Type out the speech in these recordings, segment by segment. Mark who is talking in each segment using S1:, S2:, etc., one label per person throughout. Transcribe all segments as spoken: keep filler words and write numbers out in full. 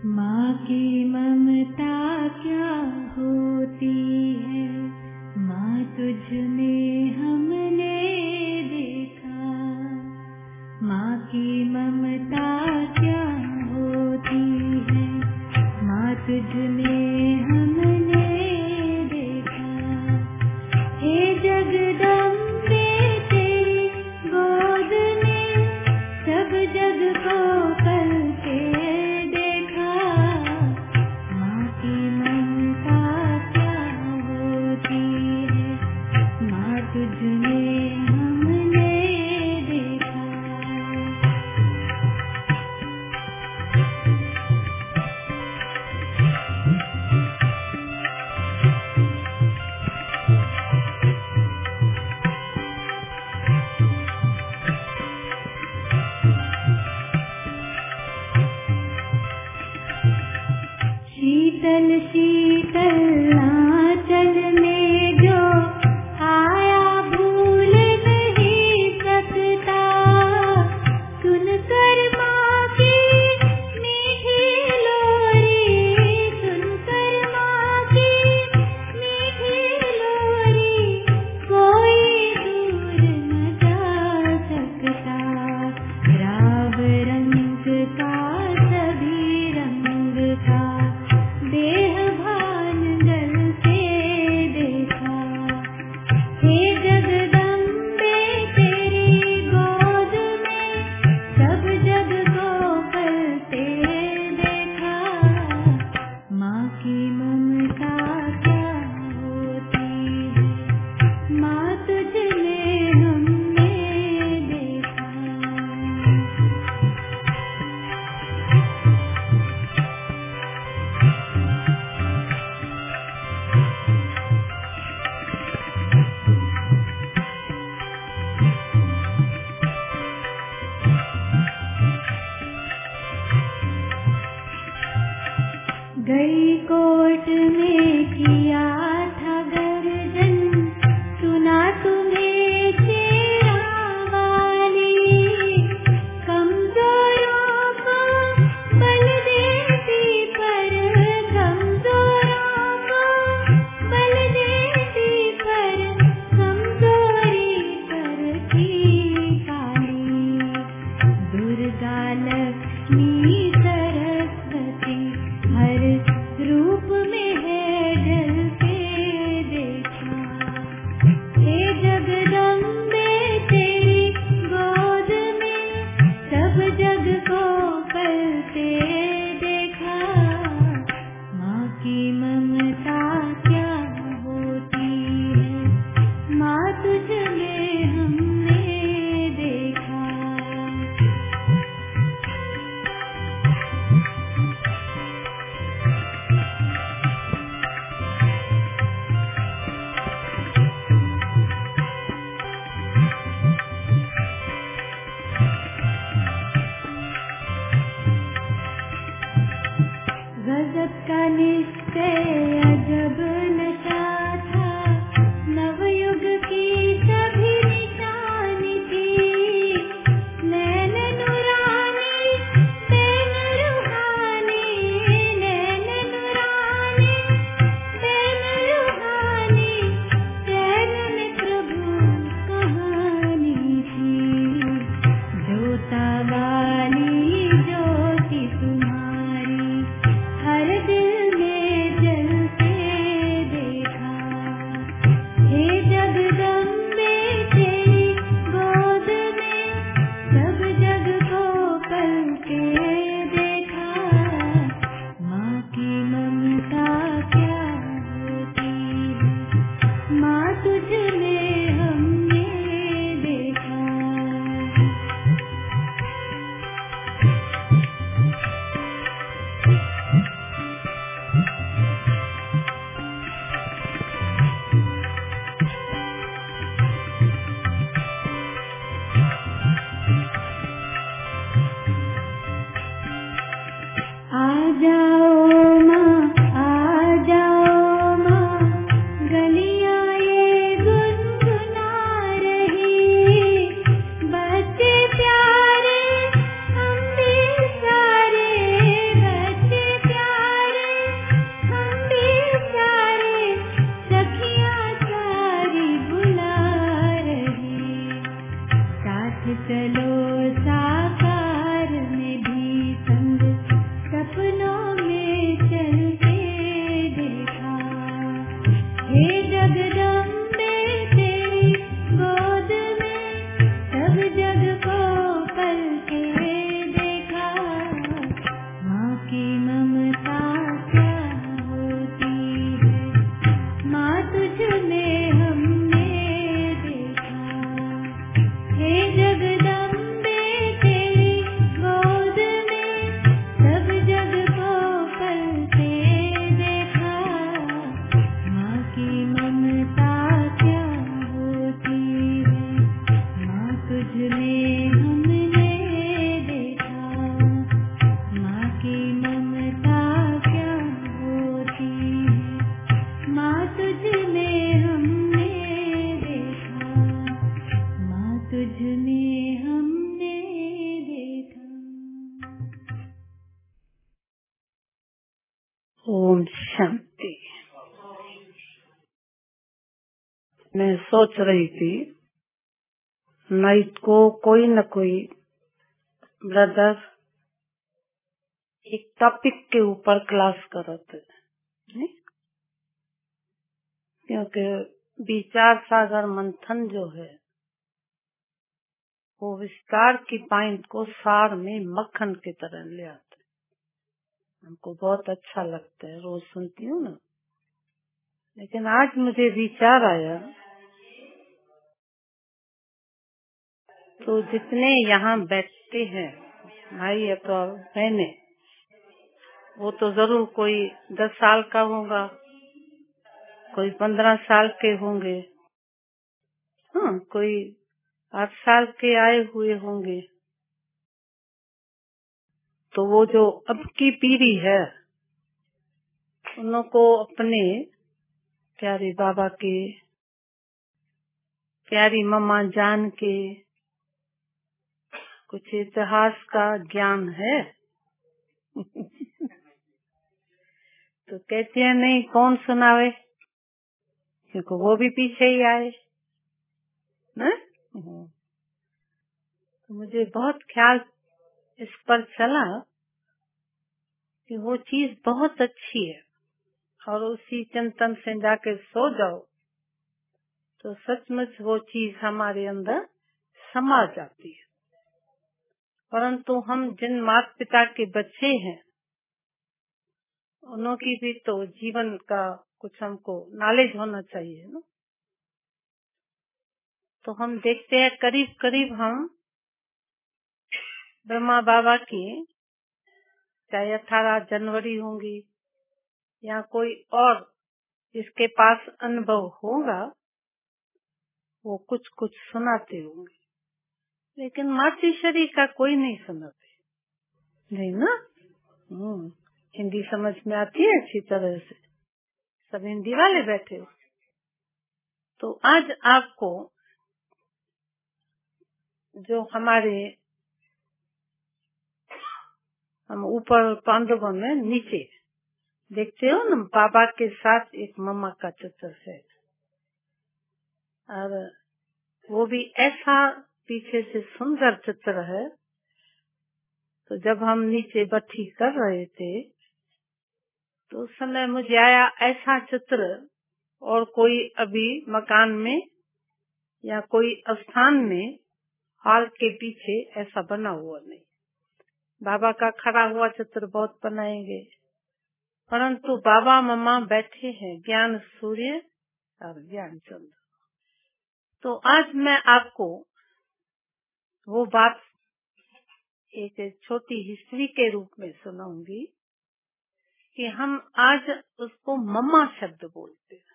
S1: माँ की ममता क्या होती है, माँ तुझ में हमने देखा। माँ की ममता क्या होती है, माँ तुझ में हमने देखा। हे जगदम्बे तेरी गोद में सब जग को पल के देखा। माँ की ममता क्या होती है, माँ
S2: मैं सोच रही थी नाइट को कोई न कोई ब्रदर एक टॉपिक के ऊपर क्लास करते नहीं? क्योंकि विचार सागर मंथन जो है वो विस्तार की पॉइंट को सार में मक्खन की तरह ले आते। हमको बहुत अच्छा लगता है, रोज सुनती हूँ ना। लेकिन आज मुझे विचार आया तो जितने यहाँ बैठते हैं भाई अथवा बहने, वो तो जरूर कोई दस साल का होगा, कोई पंद्रह साल के होंगे, हाँ कोई आठ साल के आए हुए होंगे। तो वो जो अब की पीढ़ी है उनको अपने प्यारे बाबा के, प्यारी मम्मा जान के कुछ इतिहास का ज्ञान है। तो कहते हैं नहीं कौन सुनावे, क्योंकि वो भी पीछे ही आए ना। तो मुझे बहुत ख्याल इस पर चला कि वो चीज बहुत अच्छी है और उसी चिंतन से जाके सो जाओ तो सचमुच वो चीज हमारे अंदर समा जाती है। परंतु हम जिन माता पिता के बच्चे हैं उनकी भी तो जीवन का कुछ हमको नॉलेज होना चाहिए ना। तो हम देखते हैं करीब करीब हम ब्रह्मा बाबा की चाहे अठारह जनवरी होंगी या कोई और जिसके पास अनुभव होगा वो कुछ कुछ सुनाते होंगे, लेकिन मातृश्री का कोई नहीं सुनाते नहीं ना। हम्म हिंदी समझ में आती है अच्छी तरह से, सब हिंदी वाले बैठे हो। तो आज आपको जो हमारे हम ऊपर पांडवों में नीचे देखते हो ना, बाबा के साथ एक मम्मा का चित्र है और वो भी ऐसा पीछे से सुंदर चित्र है। तो जब हम नीचे बट्ठी कर रहे थे तो उस समय मुझे आया ऐसा चित्र और कोई अभी मकान में या कोई स्थान में हाल के पीछे ऐसा बना हुआ नहीं। बाबा का खड़ा हुआ चित्र बहुत बनाएंगे, परंतु बाबा मम्मा बैठे हैं ज्ञान सूर्य और ज्ञान चंद्र। तो आज मैं आपको वो बात एक छोटी हिस्ट्री के रूप में सुनाऊंगी कि हम आज उसको मम्मा शब्द बोलते हैं।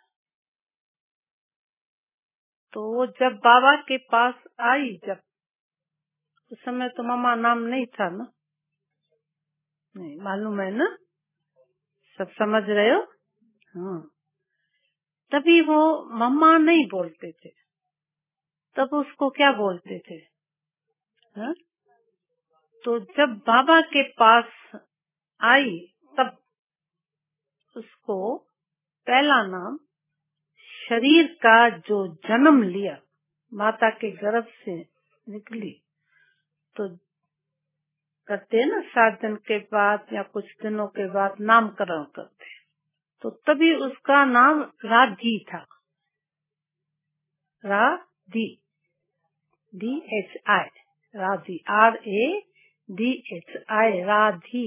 S2: तो वो जब बाबा के पास आई, जब उस समय तो मम्मा नाम नहीं था ना, नहीं मालूम है ना, सब समझ रहे हो। हाँ, तभी वो मम्मा नहीं बोलते थे, तब उसको क्या बोलते थे हा? तो जब बाबा के पास आई तब उसको पहला नाम शरीर का जो जन्म लिया, माता के गर्भ से निकली, तो करते हैं ना सात दिन के बाद या कुछ दिनों के बाद नामकरण करते हैं। तो तभी उसका नाम राधी था, Radhi, D H I, Radhi, R A D H I, Radhi.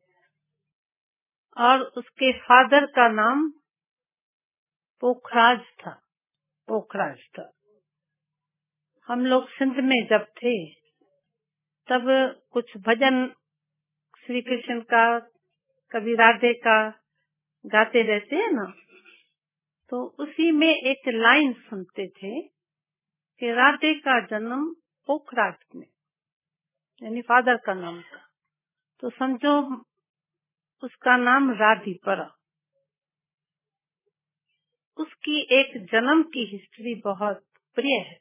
S2: और उसके फादर का नाम पोखराज था, पोखराज था। हम लोग सिंध में जब थे तब कुछ भजन श्री कृष्ण का, कभी राधे का गाते रहते हैं ना, तो उसी में एक लाइन सुनते थे कि राधे का जन्म पोखराज में, यानी फादर का नाम था। तो समझो उसका नाम राधी पड़ा। उसकी एक जन्म की हिस्ट्री बहुत प्रिय है।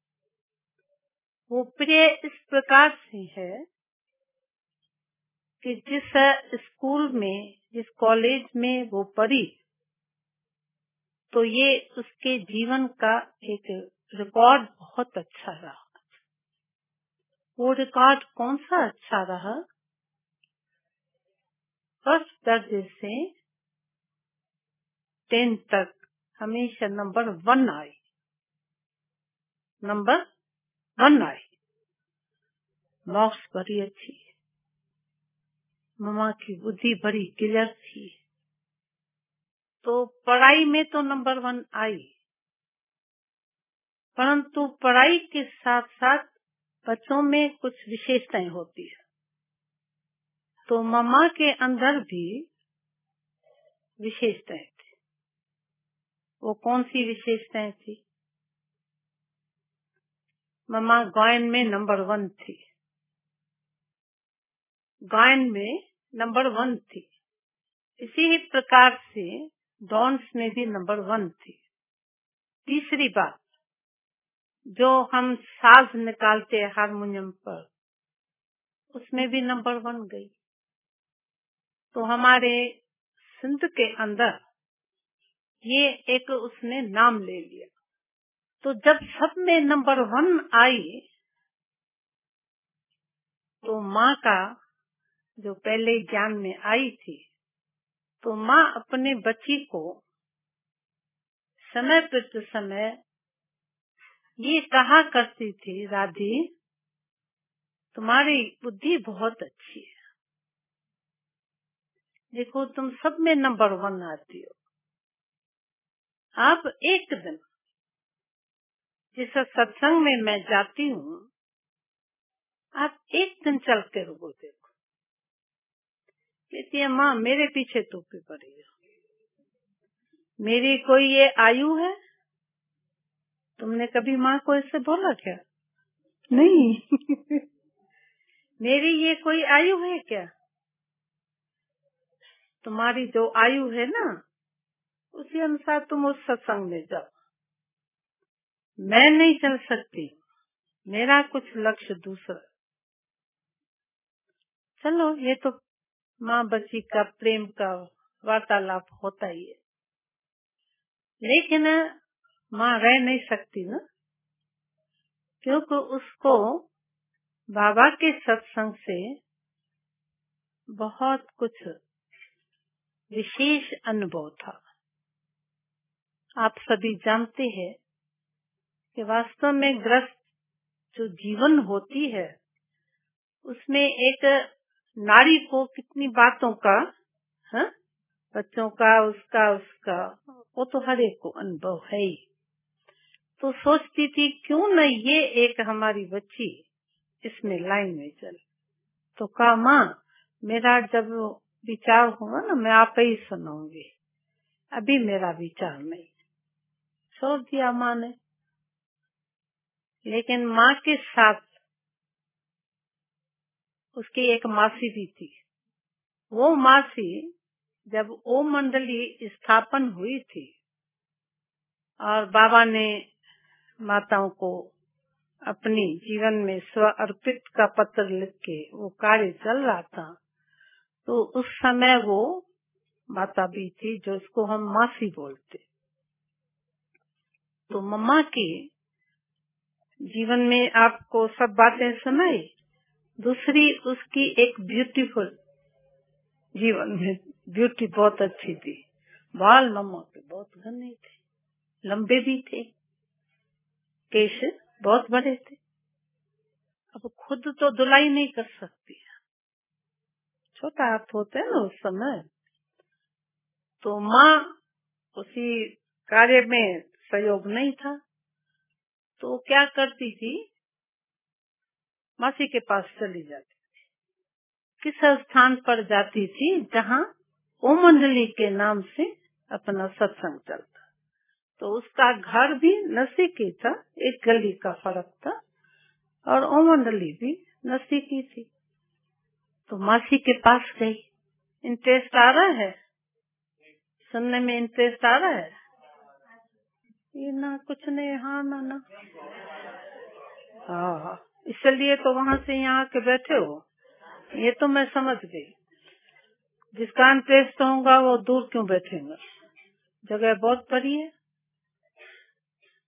S2: वो प्रिय इस प्रकार से है कि जिस स्कूल में, जिस कॉलेज में वो पढ़ी, तो ये उसके जीवन का एक रिकॉर्ड बहुत अच्छा रहा। वो रिकॉर्ड कौन सा अच्छा रहा? फर्स्ट दर्जे से टेन तक हमेशा नंबर वन आई, नंबर वन आई। मार्क्स बड़ी अच्छी, मम्मा की बुद्धि बड़ी क्लियर थी, तो पढ़ाई में तो नंबर वन आई, परंतु पढ़ाई के साथ साथ बच्चों में कुछ विशेषताएं होती है। तो मम्मा के अंदर भी विशेषताएं थी। वो कौन सी विशेषताएं थी? मम्मा गायन में नंबर वन थी, गायन में नंबर वन थी। इसी ही प्रकार से डांस में भी नंबर वन थी। तीसरी बात, जो हम साज निकालते हैं हारमोनियम पर, उसमें भी नंबर वन गई। तो हमारे सिंध के अंदर ये एक उसने नाम ले लिया। तो जब सब में नंबर वन आई, तो माँ का जो पहले ज्ञान में आई थी, तो माँ अपने बच्ची को समय प्रति समय ये कहा करती थी, राधी तुम्हारी बुद्धि बहुत अच्छी है, देखो तुम सब में नंबर वन आती हो। अब एक दिन जिस सत्संग में मैं जाती हूँ, आप एक दिन चल के रुको देखो। कहती है माँ मेरे पीछे तो क्यों पड़ी हो, मेरी कोई ये आयु है? तुमने कभी माँ को इससे बोला क्या? नहीं। मेरी ये कोई आयु है क्या? तुम्हारी जो आयु है ना, उसी अनुसार तुम उस सत्संग में जाओ। मैं नहीं चल सकती, मेरा कुछ लक्ष्य दूसरा। चलो, ये तो माँ बच्ची का प्रेम का वार्तालाप होता ही है, लेकिन माँ रह नहीं सकती ना, क्योंकि उसको बाबा के सत्संग से बहुत कुछ विशेष अनुभव था। आप सभी जानते हैं कि वास्तव में ग्रस्त जो जीवन होती है, उसमें एक नारी को कितनी बातों का, हा? बच्चों का, उसका उसका वो तो हर एक को अनुभव है ही। तो सोचती थी क्यों न ये एक हमारी बच्ची इसमें लाइन में चले। तो कहा माँ मेरा जब विचार होगा ना, मैं आप ही सुनाऊंगी, अभी मेरा विचार नहीं। छोड़ दिया माँ ने। लेकिन माँ के साथ उसकी एक मासी भी थी। वो मासी जब ओम मंडली स्थापन हुई थी और बाबा ने माताओं को अपनी जीवन में स्व अर्पित का पत्र लिख के वो कार्य चल रहा था, तो उस समय वो माता भी थी जो उसको हम मासी बोलते। तो मम्मा की जीवन में आपको सब बातें सुनाई। दूसरी उसकी एक ब्यूटीफुल जीवन में ब्यूटी बहुत अच्छी थी। बाल मम्मा के बहुत घने थे, लंबे भी थे, केश बहुत बड़े थे। अब खुद तो धुलाई नहीं कर सकती, छोटा हाथ होते हैं ना उस समय। तो माँ उसी कार्य में सहयोग नहीं था, तो क्या करती थी, मासी के पास चली जाती थी। किस स्थान पर जाती थी? जहाँ ओम मंडली के नाम से अपना सत्संग चलता। तो उसका घर भी नजदीकी था, एक गली का फर्क था, और ओम मंडली भी नजदीकी थी। तो मासी के पास गई। इंटरेस्ट आ रहा है सुनने में? इंटरेस्ट आ रहा है? ये ना कुछ नहीं, हाँ ना ना हाँ, इसलिए तो वहाँ से यहाँ के बैठे हो। ये तो मैं समझ गई, जिसका इंटरेस्ट होगा वो दूर क्यों बैठेगा, जगह बहुत बड़ी है।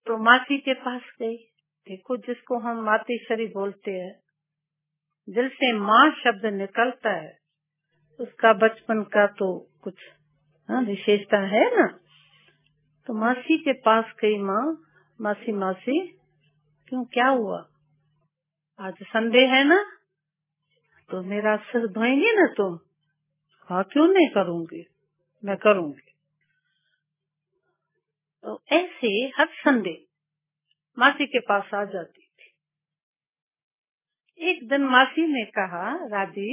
S2: तो मासी के पास गई। देखो, जिसको हम मातेश्वरी बोलते हैं, दिल से माँ शब्द निकलता है, उसका बचपन का तो कुछ हाँ, विशेषता है ना। तो मासी के पास गई माँ, मासी मासी क्यों, क्या हुआ? आज संडे है ना, तो मेरा सिर धोएंगे ना तुम? हाँ, क्यों नहीं करूँगी, मैं करूँगी। तो ऐसे हर संडे मासी के पास आ जाती थी। एक दिन मासी ने कहा, राधी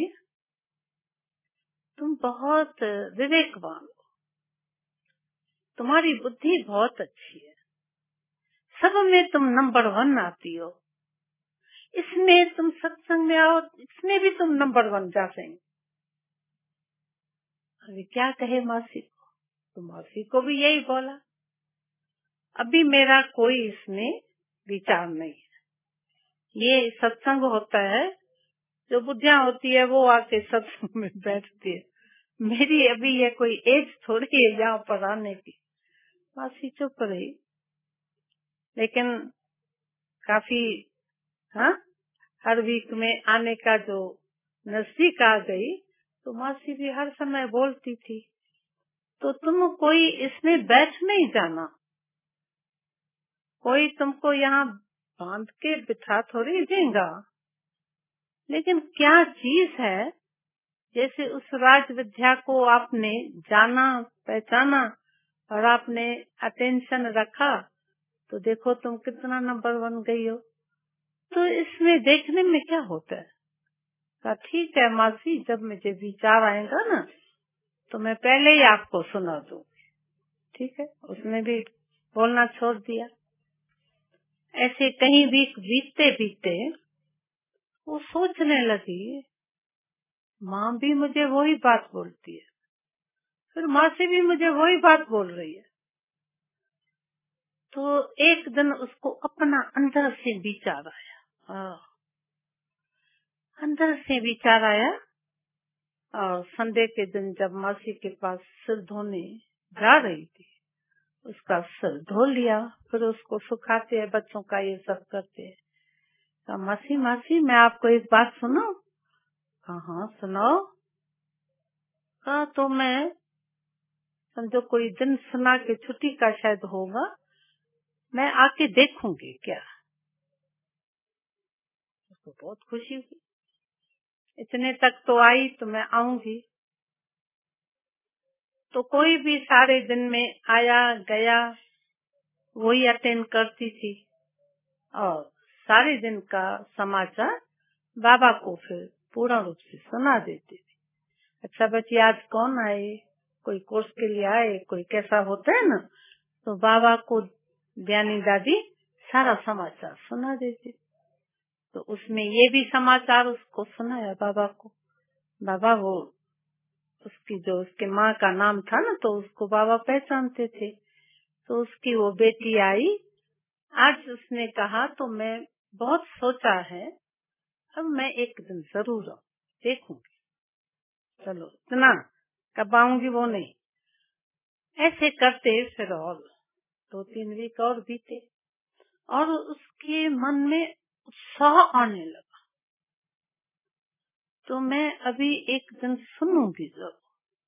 S2: तुम बहुत विवेकवान हो, तुम्हारी बुद्धि बहुत अच्छी है, सब में तुम नंबर वन आती हो, इसमें तुम सत्संग में आओ, इसमें भी तुम नंबर वन जा सकेंगे। अभी क्या कहे मासी को? तो मासी को भी यही बोला, अभी मेरा कोई इसमें विचार नहीं है। ये सत्संग होता है, जो बुद्धियां होती है वो आके सत्संग में बैठती है, मेरी अभी ये कोई एज थोड़ी है यहाँ पर आने की। मासी चुप रही, लेकिन काफी हाँ हर वीक में आने का जो नजदीक आ गई, तो मासी भी हर समय बोलती थी, तो तुम कोई इसमें बैठ नहीं जाना, कोई तुमको यहाँ बांध के बिठा थोड़ी देगा, लेकिन क्या चीज है, जैसे उस राज विद्या को आपने जाना पहचाना और आपने अटेंशन रखा, तो देखो तुम कितना नंबर वन गई हो। तो इसमें देखने में क्या होता है? कहा ठीक है मासी, जब मुझे विचार आएगा ना तो मैं पहले ही आपको सुना दूंगी। ठीक है, उसने भी बोलना छोड़ दिया। ऐसे कहीं वीक बीतते बीतते वो सोचने लगी, माँ भी मुझे वही बात बोलती है, फिर माँ से भी मुझे वही बात बोल रही है। तो एक दिन उसको अपना अंदर से विचार आया, अंदर से विचार आया, और संडे के दिन जब मासी के पास सिर धोने जा रही थी, उसका सिर धो लिया, फिर उसको सुखाते हैं, बच्चों का ये सब करते हैं। तो मासी मासी मैं आपको एक बात सुनाऊं? हाँ हाँ सुनाओ। कहा तो मैं समझो कोई दिन सुना के छुट्टी का शायद होगा, मैं आके देखूंगी क्या। उसको बहुत खुशी हुई, इतने तक तो आई तो मैं आऊंगी। तो कोई भी सारे दिन में आया गया वही अटेंड करती थी, और सारे दिन का समाचार बाबा को फिर पूर्ण रूप से सुना देती थी। अच्छा बच्ची आज कौन आए, कोई कोर्स के लिए आए, कोई कैसा होता है ना, तो बाबा को ज्ञानी दादी सारा समाचार सुना देती। तो उसमें ये भी समाचार उसको सुनाया बाबा को। बाबा वो उसकी जो उसके माँ का नाम था ना, तो उसको बाबा पहचानते थे। तो उसकी वो बेटी आई, आज उसने कहा तो मैं बहुत सोचा है, अब मैं एक दिन जरूर देखूंगी, चलो इतना कब आऊंगी वो नहीं। ऐसे करते फिर और दो तीन वीक और बीते, और उसके मन में उत्साह आने लगा, तो मैं अभी एक दिन सुनूंगी जरूर।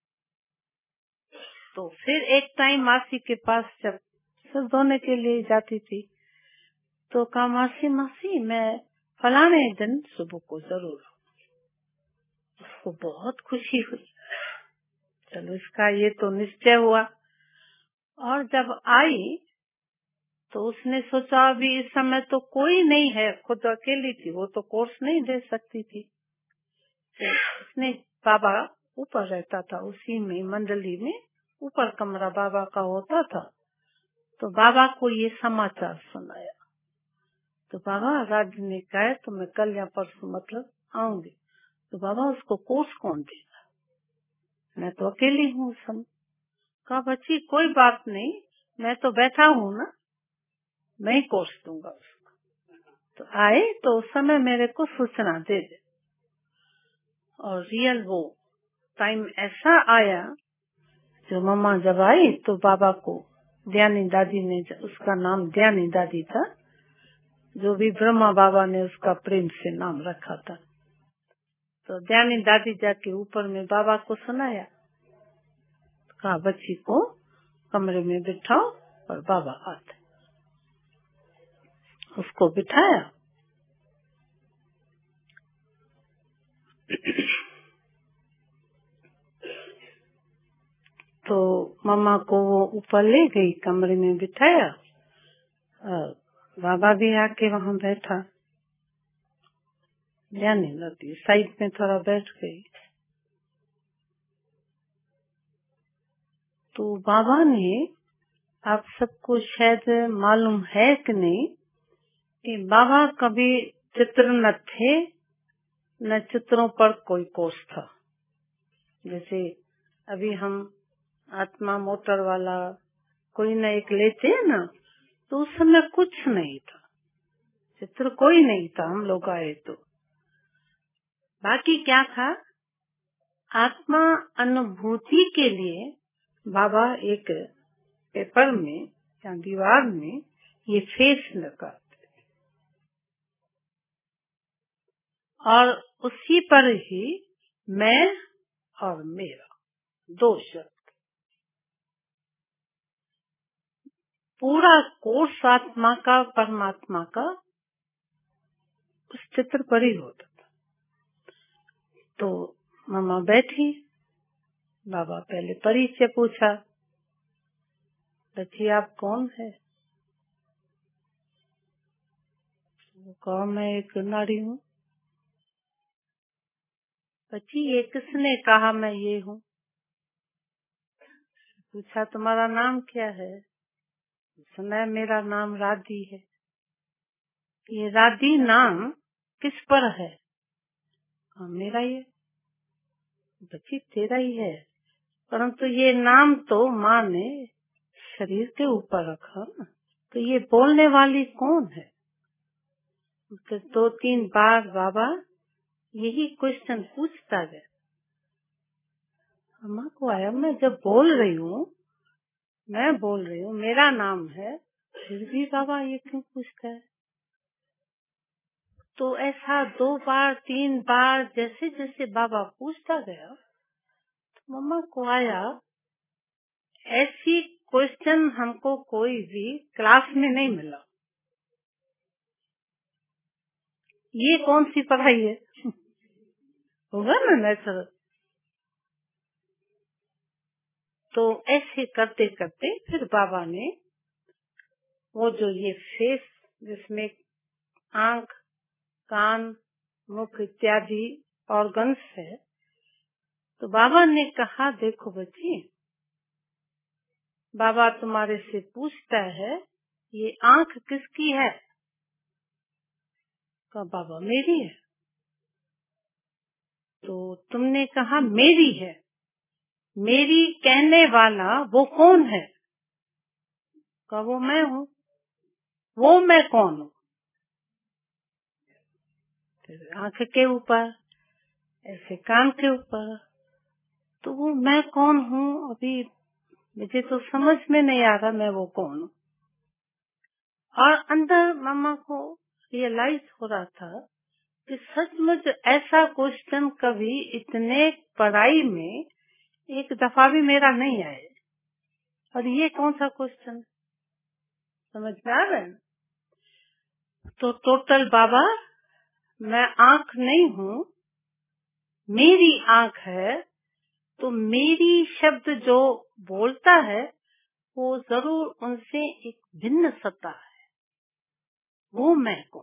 S2: तो फिर एक टाइम मासी के पास जब सिर धोने के लिए जाती थी, तो कहा मासी मासी मैं फलाने दिन सुबह को जरूर। उसको बहुत खुशी हुई, चलो इसका ये तो निश्चय हुआ। और जब आई तो उसने सोचा अभी इस समय तो कोई नहीं है, खुद अकेली थी, वो तो कोर्स नहीं दे सकती थी। तो उसने बाबा ऊपर रहता था, उसी में मंडली में ऊपर कमरा बाबा का होता था, तो बाबा को ये समाचार सुनाया। तो बाबा राज ने कहा तो मैं कल या परसों मतलब आऊंगी। तो बाबा उसको कोर्स कौन देगा, मैं तो अकेली हूँ सब। कहा बच्ची कोई बात नहीं, मैं तो बैठा हूँ ना, मैं ही कोर्स दूंगा उसको। तो आए तो उस समय मेरे को सूचना दे दे। और रियल वो टाइम ऐसा आया, जो मम्मा जब आई तो बाबा को ज्ञानी दादी ने, उसका नाम ज्ञानी दादी था, जो भी ब्रह्मा बाबा ने उसका प्रेम से नाम रखा था। तो ज्ञानी दादी जाके ऊपर में बाबा को सुनाया, कहा बच्ची को कमरे में बिठाओ और बाबा आते। उसको बिठाया, तो मम्मा को वो ऊपर ले गई, कमरे में बिठाया, बाबा भी आके वहाँ बैठा। ज्ञानी दादी साइड में थोड़ा बैठ गई। तो बाबा ने, आप सबको शायद मालूम है कि नहीं, कि बाबा कभी चित्र न थे, न चित्रों पर कोई कोर्स था। जैसे अभी हम आत्मा मोटर वाला कोई न एक लेते हैं ना, तो उस समय कुछ नहीं था, चित्र कोई नहीं था, हम लोग आए तो। बाकी क्या था, आत्मा अनुभूति के लिए बाबा एक पेपर में या दीवार में ये फेस लगाते, और उसी पर ही मैं और मेरा दो शब्द, पूरा कोर्स आत्मा का परमात्मा का उस चित्र पर ही होता था। तो मामा बैठी, बाबा पहले परिचय पूछा, बच्ची आप कौन है? वो कहा मैं एक नारी हूँ। बच्ची ये किसने कहा मैं ये हूँ? पूछा तुम्हारा नाम क्या है? सुना मेरा नाम राधी है। ये राधी नाम किस पर है? हाँ मेरा ही है। बच्ची तेरा ही है, परंतु ये नाम तो माँ ने शरीर के ऊपर रखा ना, तो ये बोलने वाली कौन है? तो दो तीन बार बाबा यही क्वेश्चन पूछता गया। अम्मा को आया, मैं जब बोल रही हूँ, मैं बोल रही हूँ मेरा नाम है, फिर भी बाबा ये क्यों पूछता है? तो ऐसा दो बार तीन बार जैसे जैसे बाबा पूछता गया, तो मम्मा को आया, ऐसी क्वेश्चन हमको कोई भी क्लास में नहीं मिला। ये कौन सी पढ़ाई है? होगा ना नेचुरल। तो ऐसे करते करते फिर बाबा ने वो जो ये फेस, जिसमें आंख, कान, मुख इत्यादि ऑर्गन्स है, तो बाबा ने कहा देखो बच्ची, बाबा तुम्हारे से पूछता है ये आंख किसकी है? कहा बाबा मेरी है। तो तुमने कहा मेरी है, मेरी कहने वाला वो कौन है? कहा वो मैं हूँ। वो मैं कौन हूँ? आंख के ऊपर, ऐसे कान के ऊपर, तो वो मैं कौन हूँ? अभी मुझे तो समझ में नहीं आ रहा मैं वो कौन हूँ। और अंदर मामा को रियलाइज हो रहा था कि सचमुच ऐसा क्वेश्चन कभी इतने पढ़ाई में एक दफा भी मेरा नहीं आया। और ये कौन सा क्वेश्चन, समझ में आ रहा है? तो टोटल बाबा, मैं आंख नहीं हूँ, मेरी आंख है, तो मेरी शब्द जो बोलता है वो जरूर उनसे एक भिन्न सत्ता है, वो मैं कौन?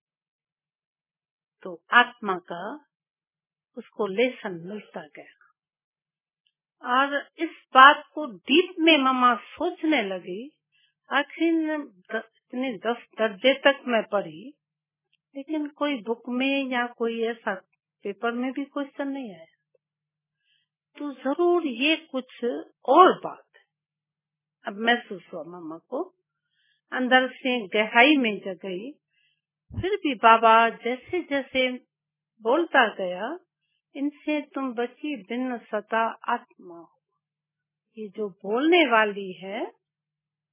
S2: तो आत्मा का उसको लेसन मिलता गया। और इस बात को डीप में मामा सोचने लगी। आखिर इतने दस दर्जे तक मैं पढ़ी, लेकिन कोई बुक में या कोई ऐसा पेपर में भी क्वेश्चन नहीं आया, तो जरूर ये कुछ और बात है। अब महसूस हुआ मामा को, अंदर से गहराई में जगई। फिर भी बाबा जैसे जैसे बोलता गया, इनसे तुम बची भिन्न सत्ता आत्मा हो। ये जो बोलने वाली है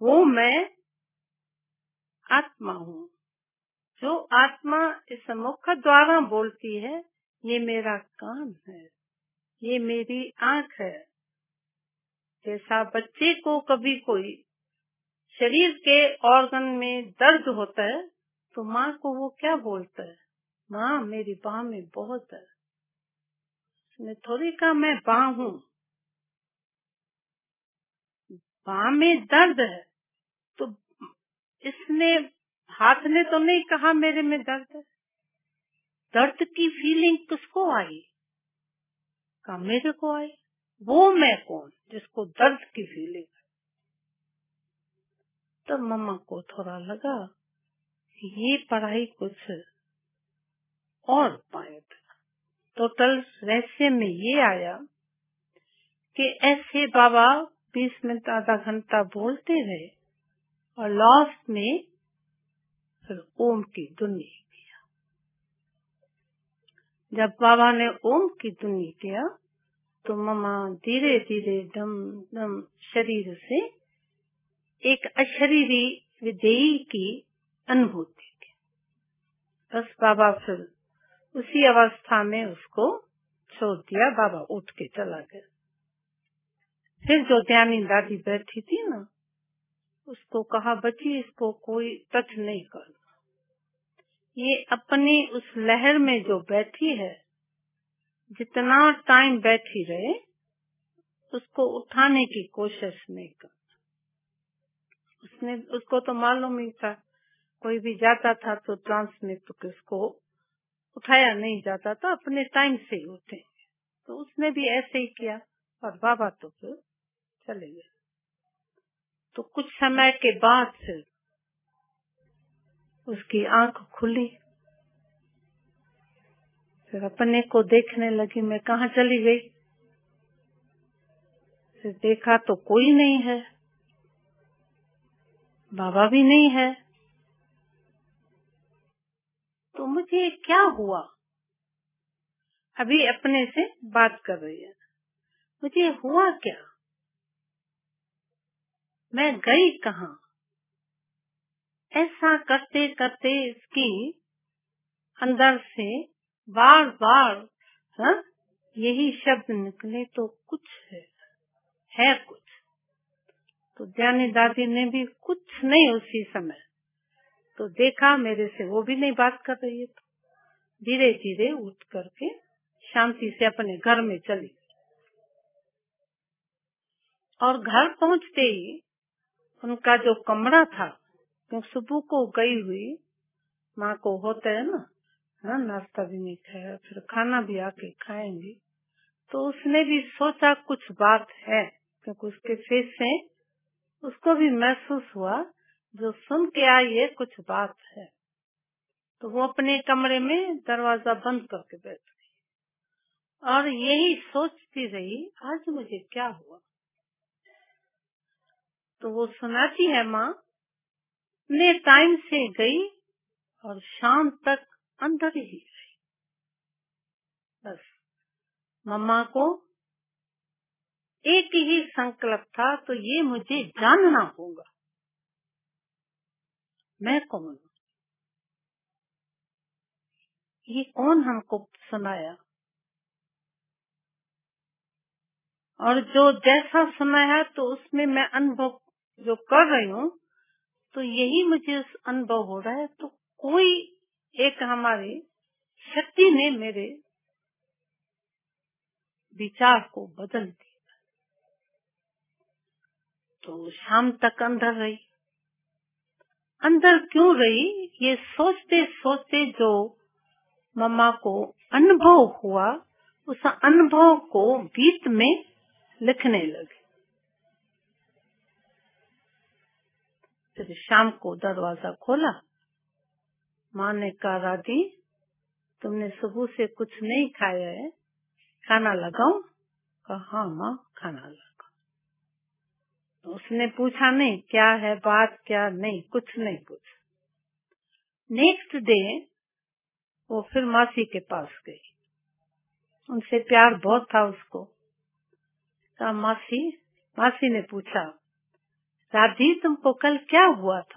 S2: वो मैं आत्मा हूँ। जो आत्मा इस मुख द्वारा बोलती है, ये मेरा कान है, ये मेरी आँख है। जैसा बच्चे को कभी कोई शरीर के ऑर्गन में दर्द होता है तो माँ को वो क्या बोलता है, माँ मेरी बाह में बहुत है। उसने थोड़ी कहा मैं बाह हूँ, बाह में दर्द है। तो इसने हाथ ने तो नहीं कहा मेरे में दर्द है। दर्द की फीलिंग किसको आई? कहा मेरे को आई। वो मैं कौन जिसको दर्द की फीलिंग? तब तो मम्मा को थोड़ा लगा ये पढ़ाई कुछ और पॉइंट। टोटल रहस्य में ये आया कि ऐसे बाबा बीस मिनट आधा घंटा बोलते रहे और लास्ट में फिर ओम की धुनी किया। जब बाबा ने ओम की धुनी किया तो मम्मा धीरे धीरे दम दम शरीर से एक अशरीरी विदेही की अनुभूति की। बस बाबा फिर उसी अवस्था में उसको छोड़ दिया। बाबा उठ के चला गया। फिर जो ध्यानी दादी बैठी थी ना, उसको कहा बच्ची इसको कोई टच नहीं करना। ये अपनी उस लहर में जो बैठी है, जितना टाइम बैठी रहे उसको उठाने की कोशिश नहीं कर। उसने उसको तो मालूम ही था कोई भी जाता था तो ट्रांसमिट उसको उठाया नहीं जाता था, अपने टाइम से ही उठेंगे। तो उसने भी ऐसे ही किया और बाबा तो फिर चले गए। तो कुछ समय के बाद फिर उसकी आंख खुली, फिर अपने को देखने लगी मैं कहाँ चली गई। फिर देखा तो कोई नहीं है, बाबा भी नहीं है। तो मुझे क्या हुआ? अभी अपने से बात कर रही है, मुझे हुआ क्या? मैं गई कहाँ? ऐसा करते करते इसकी अंदर से बार बार हा? यही शब्द निकले तो कुछ है, है कुछ। तो ज्ञानी दादी ने भी कुछ नहीं उसी समय तो देखा मेरे से वो भी नहीं बात कर रही है। तो धीरे धीरे उठ करके शांति से अपने घर में चली। और घर पहुंचते ही उनका जो कमरा था, क्योंकि सुबह को गई हुई माँ को होता है ना, हाँ नाश्ता भी नहीं खाया, फिर खाना भी आके खाएंगे। तो उसने भी सोचा कुछ बात है, क्योंकि उसके फेस से उसको भी महसूस हुआ जो सुन के आई है कुछ बात है। तो वो अपने कमरे में दरवाजा बंद करके बैठ गई और यही सोचती रही आज मुझे क्या हुआ। तो वो सुनाती है माँ ने टाइम से गई और शाम तक अंदर ही रही। बस मम्मा को एक ही संकल्प था, तो ये मुझे जानना होगा मैं कौन हूँ। ये कौन हमको सुनाया, और जो जैसा सुनाया तो उसमें मैं अनुभव जो कर रही हूँ तो यही मुझे अनुभव हो रहा है। तो कोई एक हमारी शक्ति ने मेरे विचार को बदल दिया। तो शाम तक अंदर रही। अंदर क्यों रही? ये सोचते सोचते जो मम्मा को अनुभव हुआ, उस अनुभव को गीत में लिखने लगे। फिर शाम को दरवाजा खोला, माँ ने कहा राधी तुमने सुबह से कुछ नहीं खाया है, खाना लगाऊं? कहा हाँ माँ खाना लगा। तो उसने पूछा नहीं क्या है बात, क्या नहीं, कुछ नहीं पूछा। नेक्स्ट डे वो फिर मासी के पास गई, उनसे प्यार बहुत था उसको। कहा मासी, मासी ने पूछा राधी तुमको कल क्या हुआ था?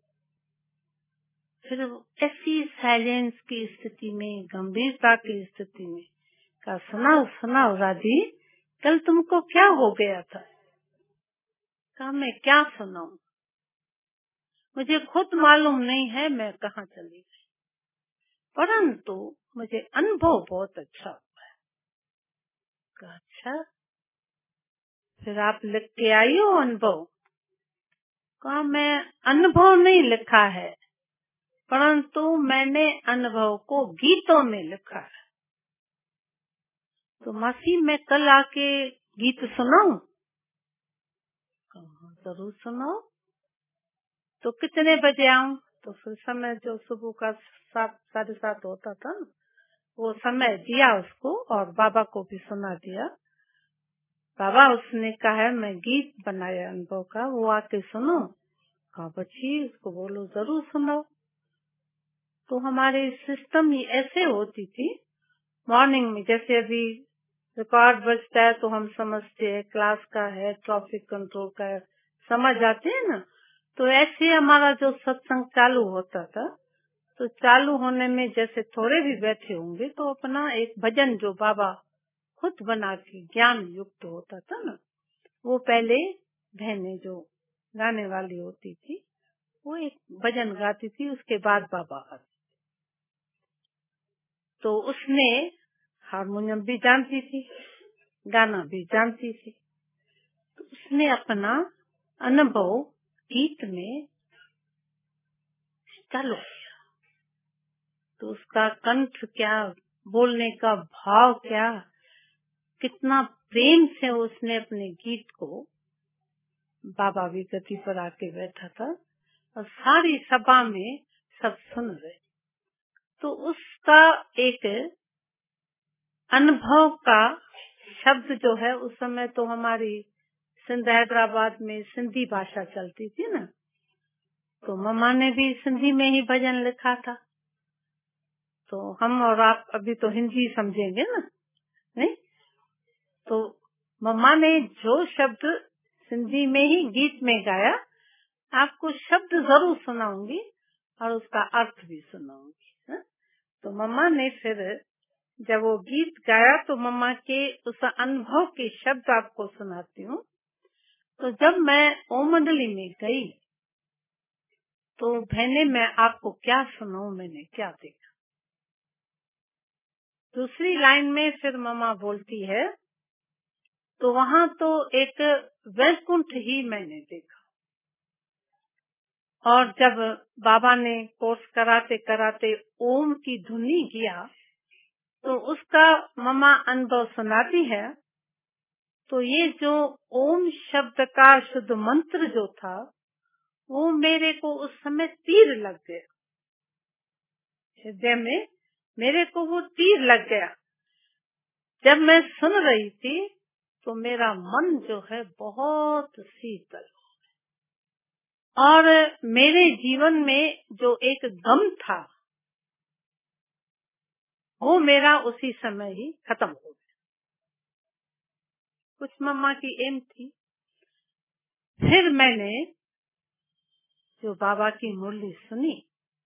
S2: फिर ऐसी साइलेंस की स्थिति में, गंभीरता की स्थिति में कहा, सुनाओ सुनाओ राधी, कल तुमको क्या हो गया था? कहा, मैं क्या सुनाऊं, मुझे खुद मालूम नहीं है मैं कहाँ चली गई, परंतु मुझे अनुभव बहुत अच्छा हुआ है। कहा, अच्छा, फिर आप लिख के आई हो अनुभव? कहा, मैं अनुभव नहीं लिखा है, परंतु मैंने अनुभव को गीतों में लिखा है। तो मासी मैं कल आके गीत सुनाऊं? जरूर सुनाओ। तो कितने बजे आऊं? तो फिर समय जो सुबह का सात साढ़े सात होता था ना, वो समय दिया उसको और बाबा को भी सुना दिया। बाबा उसने कहा मैं गीत बनाया अनुभव का, वो आके सुनो। कहा, बच्ची उसको बोलो जरूर सुनाओ। तो हमारे सिस्टम ही ऐसे होती थी मॉर्निंग में, जैसे अभी रिकॉर्ड बजता है तो हम समझते हैं क्लास का है, ट्रैफिक कंट्रोल का है, समझ आते हैं ना। तो ऐसे हमारा जो सत्संग चालू होता था, तो चालू होने में जैसे थोड़े भी बैठे होंगे तो अपना एक भजन जो बाबा खुद बना के ज्ञान युक्त होता था ना, वो पहले बहनें जो गाने वाली होती थी वो एक भजन गाती थी, उसके बाद बाबा आते। तो उसने हारमोनियम भी जानती थी, गाना भी जानती थी, तो उसने अपना अनुभव गीत में चालू किया। तो उसका कंठ क्या, बोलने का भाव क्या, कितना प्रेम से उसने अपने गीत को, बाबा भी गति पर आके बैठा था और सारी सभा में सब सुन रहे। तो उसका एक अनुभव का शब्द जो है, उस समय तो हमारी सिंध हैदराबाद में सिंधी भाषा चलती थी ना, तो मम्मा ने भी सिंधी में ही भजन लिखा था। तो हम और आप अभी तो हिंदी समझेंगे ना, नहीं? तो मम्मा ने जो शब्द सिंधी में ही गीत में गाया, आपको शब्द जरूर सुनाऊंगी और उसका अर्थ भी सुनाऊंगी। तो मम्मा ने फिर जब वो गीत गाया तो मम्मा के उस अनुभव के शब्द आपको सुनाती हूँ। तो जब मैं ओम मंडली में गई तो बहने मैं आपको क्या सुनाऊं, मैंने क्या देखा। दूसरी लाइन में फिर मम्मा बोलती है, तो वहाँ तो एक वैकुंठ ही मैंने देखा। और जब बाबा ने कोर्स कराते कराते ओम की धुनी किया तो उसका मम्मा अनुभव सुनाती है। तो ये जो ओम शब्द का शुद्ध मंत्र जो था, वो मेरे को उस समय तीर लग गया हृदय में, मेरे को वो तीर लग गया। जब मैं सुन रही थी तो मेरा मन जो है बहुत शीतल, और मेरे जीवन में जो एक गम था वो मेरा उसी समय ही खत्म हो गया। कुछ मम्मा की एम थी। फिर मैंने जो बाबा की मुरली सुनी,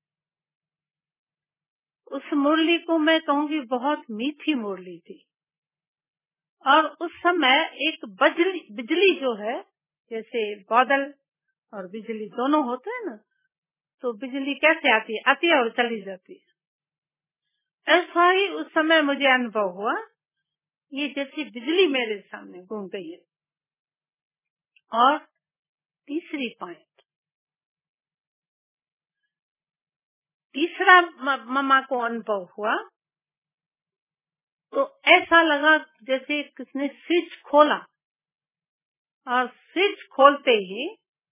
S2: उस मुरली को मैं कहूँगी बहुत मीठी मुरली थी। और उस समय एक बिजली बिजली जो है, जैसे बादल और बिजली दोनों होते हैं ना, तो बिजली कैसे आती है, आती है और चली जाती है। ऐसा ही उस समय मुझे अनुभव हुआ, ये जैसी बिजली मेरे सामने घूम गई है। और तीसरी पॉइंट, तीसरा मम्मा को अनुभव हुआ तो ऐसा लगा जैसे किसने स्विच खोला, और स्विच खोलते ही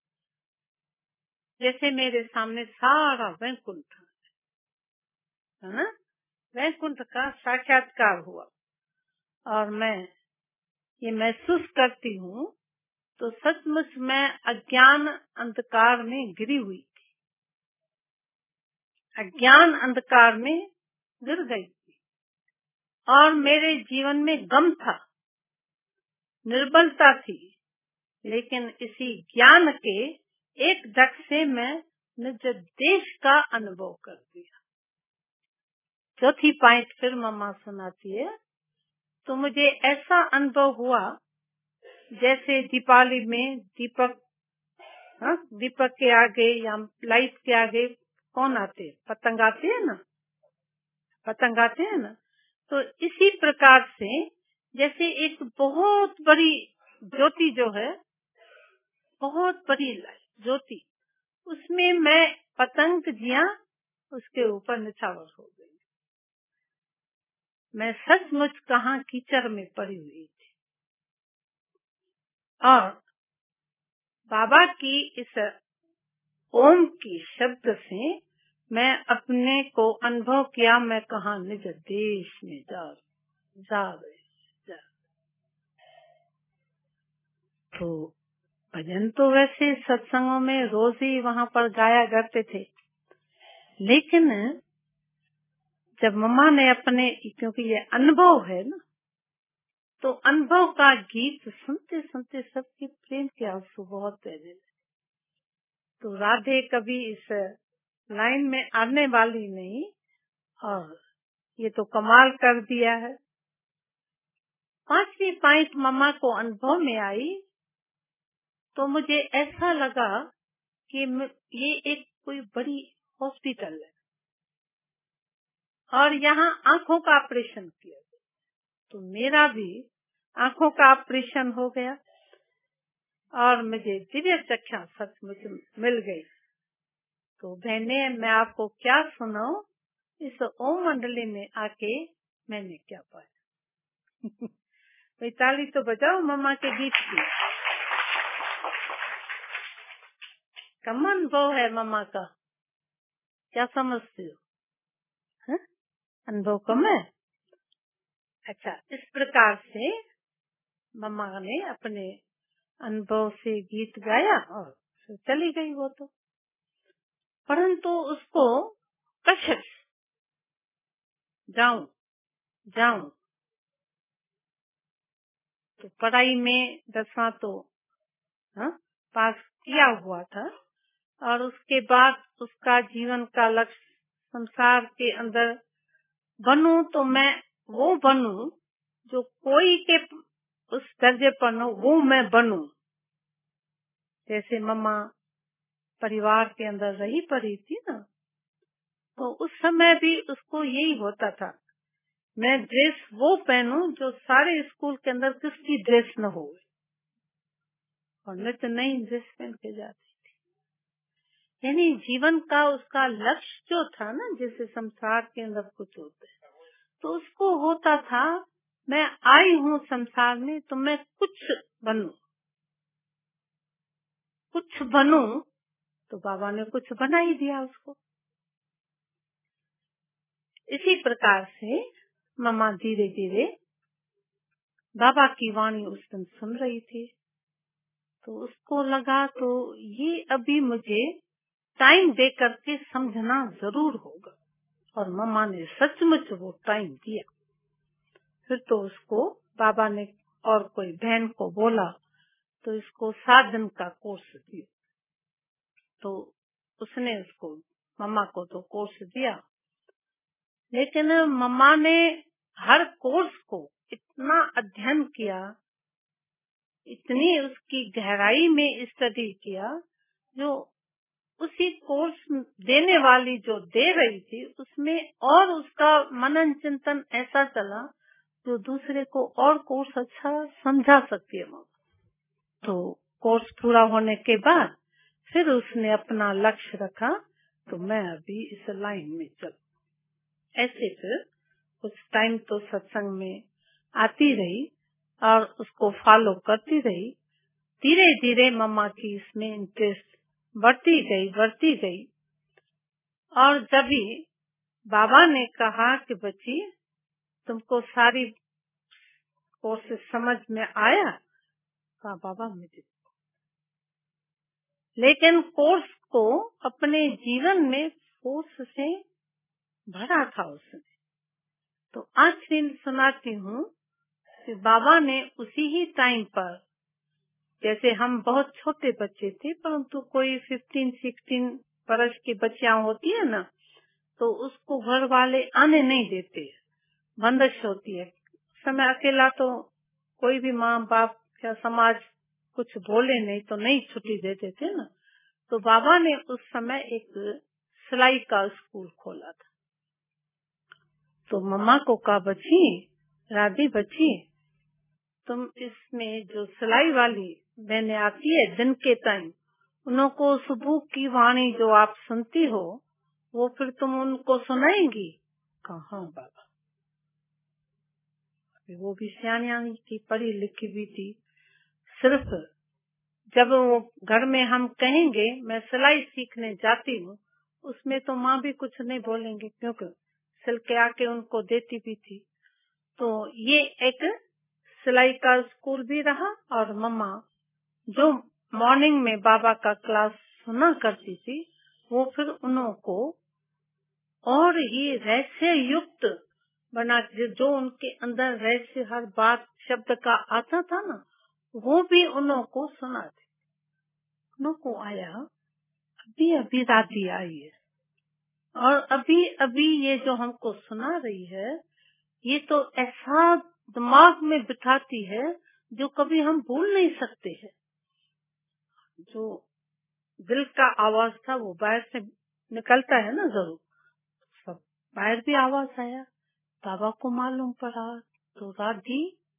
S2: जैसे मेरे सामने सारा वैकुंठ है ना, वैकुंठ का साक्षात्कार हुआ। और मैं ये महसूस करती हूँ तो सचमुच मैं अज्ञान अंधकार में गिरी हुई थी, अज्ञान अंधकार में गिर गई थी। और मेरे जीवन में गम था, निर्बलता थी, लेकिन इसी ज्ञान के एक झक से मैं निज देश का अनुभव कर दिया। चौथी पॉइंट फिर मम्मा सुनाती है, तो मुझे ऐसा अनुभव हुआ जैसे दीपावली में दीपक, हाँ, दीपक के आगे या लाइट के आगे कौन आते, पतंग आते हैं ना, पतंग आते हैं ना। तो इसी प्रकार से जैसे एक बहुत बड़ी ज्योति जो है, बहुत बड़ी ज्योति, उसमें मैं पतंग जिया उसके ऊपर निछावर हो गई। मैं सचमुच कहाँ कीचड़ में पड़ी हुई थी। और बाबा की इस ओम की शब्द से मैं अपने को अनुभव किया, मैं कहा निज देश में जा जा रही जा। तो भजन तो वैसे सत्संगों में रोज ही वहाँ पर गाया करते थे, लेकिन जब मम्मा ने अपने, क्योंकि ये अनुभव है ना, तो अनुभव का गीत सुनते सुनते सबके प्रेम के आंसू बहुत बहने लगे। तो राधे कभी इस लाइन में आने वाली नहीं, और ये तो कमाल कर दिया है। पांचवी पॉइंट मम्मा को अनुभव में आई, तो मुझे ऐसा लगा कि ये एक कोई बड़ी हॉस्पिटल है और यहाँ आंखों का ऑपरेशन किया गया। तो मेरा भी आंखों का ऑपरेशन हो गया और मुझे दिव्य चक्षा सचमुच मिल गई। तो बहने, मैं आपको क्या सुनाऊं, इस ओम मंडली में आके मैंने क्या पाया। भाई ताली तो बजाओ मम्मा के गीत की। कम अनुभव है मम्मा का, क्या समझते हो? अनुभव कम है। अच्छा, इस प्रकार से मम्मा ने अपने अनुभव से गीत गाया और चली गई वो तो। परंतु उसको कशिश जाऊं जाऊं तो पढ़ाई में दसवां तो हा? पास किया हुआ था, और उसके बाद उसका जीवन का लक्ष्य संसार के अंदर बनूं तो मैं वो बनूं जो कोई के उस दर्जे पर न, वो मैं बनूं। जैसे मम्मा परिवार के अंदर रही पड़ी थी ना, तो उस समय भी उसको यही होता था, मैं ड्रेस वो पहनूं जो सारे स्कूल के अंदर किसकी ड्रेस न हो, और मैं तो नई ड्रेस पहन के जाती थी। यानी जीवन का उसका लक्ष्य जो था ना, जैसे संसार के अंदर कुछ होता है, तो उसको होता था मैं आई हूँ संसार में तो मैं कुछ बनूं, कुछ बनूं। तो बाबा ने कुछ बना ही दिया उसको। इसी प्रकार से मम्मा धीरे धीरे बाबा की वाणी उस दिन सुन रही थी, तो उसको लगा तो ये अभी मुझे टाइम दे करके समझना जरूर होगा, और मम्मा ने सचमुच वो टाइम दिया। फिर तो उसको बाबा ने और कोई बहन को बोला तो इसको सात दिन का कोर्स दिया। तो उसने उसको मम्मा को तो कोर्स दिया, लेकिन मम्मा ने हर कोर्स को इतना अध्ययन किया, इतनी उसकी गहराई में स्टडी किया, जो उसी कोर्स देने वाली जो दे रही थी उसमें और उसका मनन चिंतन ऐसा चला जो दूसरे को और कोर्स अच्छा समझा सकती है। तो कोर्स पूरा होने के बाद फिर उसने अपना लक्ष्य रखा, तो मैं अभी इस लाइन में चल। ऐसे फिर कुछ टाइम तो सत्संग में आती रही और उसको फॉलो करती रही। धीरे धीरे मम्मा की इसमें इंटरेस्ट बढ़ती गई बढ़ती गई और जब भी बाबा ने कहा कि बच्ची तुमको सारी कोर्सेज समझ में आया, कहा बाबा मुझे, लेकिन कोर्स को अपने जीवन में फोर्स से भरा था उसने। तो आज दिन सुनाती हूँ कि बाबा ने उसी ही टाइम पर जैसे हम बहुत छोटे बच्चे थे, परंतु कोई फिफ्टीन सिक्सटीन वर्ष की बच्चियां होती है ना, तो उसको घर वाले आने नहीं देते, बंदिश होती है। उस समय अकेला तो कोई भी माँ बाप या समाज कुछ बोले नहीं तो नहीं छुट्टी देते थे ना। तो बाबा ने उस समय एक सिलाई का स्कूल खोला था। तो मम्मा को कहा, बच्ची राधी बच्ची, तुम इसमें जो सिलाई वाली बहनें आती है दिन के टाइम, उनको सुबह की वाणी जो आप सुनती हो वो फिर तुम उनको सुनाएंगी? कहा हाँ बाबा। वो भी सियानी थी, पढ़ी लिखी भी थी। सिर्फ जब वो घर में हम कहेंगे मैं सिलाई सीखने जाती हूँ, उसमें तो माँ भी कुछ नहीं बोलेंगे, क्योंकि सिल के आके उनको देती भी थी। तो ये एक सिलाई का स्कूल भी रहा। और मम्मा जो मॉर्निंग में बाबा का क्लास सुना करती थी, वो फिर उनको और ही रहस्य युक्त बना, जो उनके अंदर रहस्य हर बात शब्द का आता था ना, वो भी उनको सुनाते। उनको आया अभी अभी राधी आई है, और अभी अभी ये जो हमको सुना रही है, ये तो ऐसा दिमाग में बिठाती है जो कभी हम भूल नहीं सकते हैं। जो दिल का आवाज था वो बाहर से निकलता है ना, जरूर सब बाहर भी आवाज आया, बाबा को मालूम पड़ा। तो राधी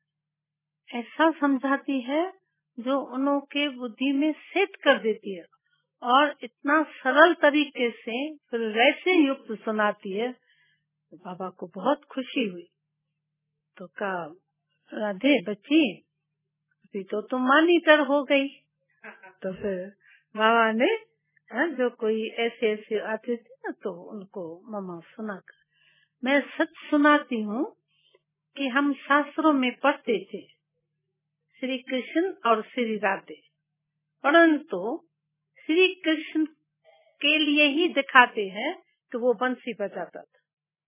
S2: ऐसा समझाती है जो उनके बुद्धि में सेट कर देती है, और इतना सरल तरीके से फिर वैसे युक्त सुनाती है। तो बाबा को बहुत खुशी हुई। तो कहा, राधे बच्ची अभी तो तुम मॉनिटर हो गई। तो फिर बाबा ने हाँ, जो कोई ऐसे ऐसे आते थे ना, तो उनको मम्मा सुना कर, मैं सच सुनाती हूँ कि हम शास्त्रों में पढ़ते थे श्री कृष्ण और श्री राधे, परंतु श्री कृष्ण के लिए ही दिखाते हैं कि वो बंसी बजाता था,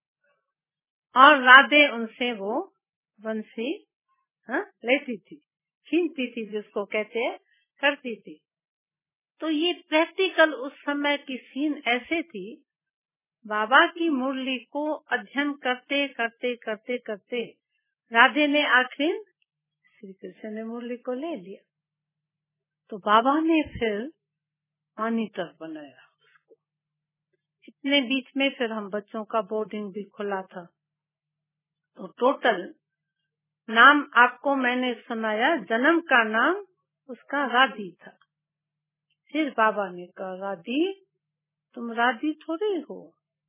S2: और राधे उनसे वो बंसी हाँ, लेती थी, छीनती थी, जिसको कहते हैं करती थी। तो ये प्रैक्टिकल उस समय की सीन ऐसे थी। बाबा की मुरली को अध्ययन करते करते करते करते राधे ने आखिर श्री कृष्ण ने मुरली को ले लिया। तो बाबा ने फिर मॉनिटर बनाया उसको। इतने बीच में फिर हम बच्चों का बोर्डिंग भी खुला था। तो टोटल नाम आपको मैंने सुनाया, जन्म का नाम उसका राधी था। फिर बाबा ने कहा, राधी तुम राधी थोड़ी हो,